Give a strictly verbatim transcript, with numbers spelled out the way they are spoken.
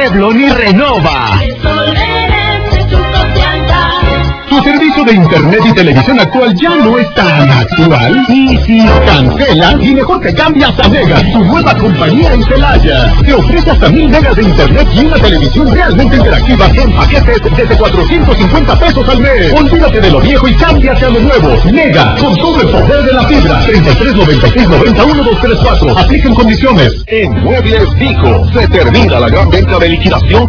Revlon y renova. ¿Tu servicio de internet y televisión actual ya no es tan actual? Sí, sí, cancela y mejor te cambias a Mega, tu nueva compañía en Celaya. Te ofrece hasta mil megas de internet y una televisión realmente interactiva en paquetes desde cuatrocientos cincuenta pesos al mes. Olvídate de lo viejo y cámbiate a lo nuevo. Mega, con todo el poder de la fibra. treinta y tres noventa y seis noventa uno dos tres cuatro. Apliquen condiciones. En Muebles Vico se termina la gran venta de liquidación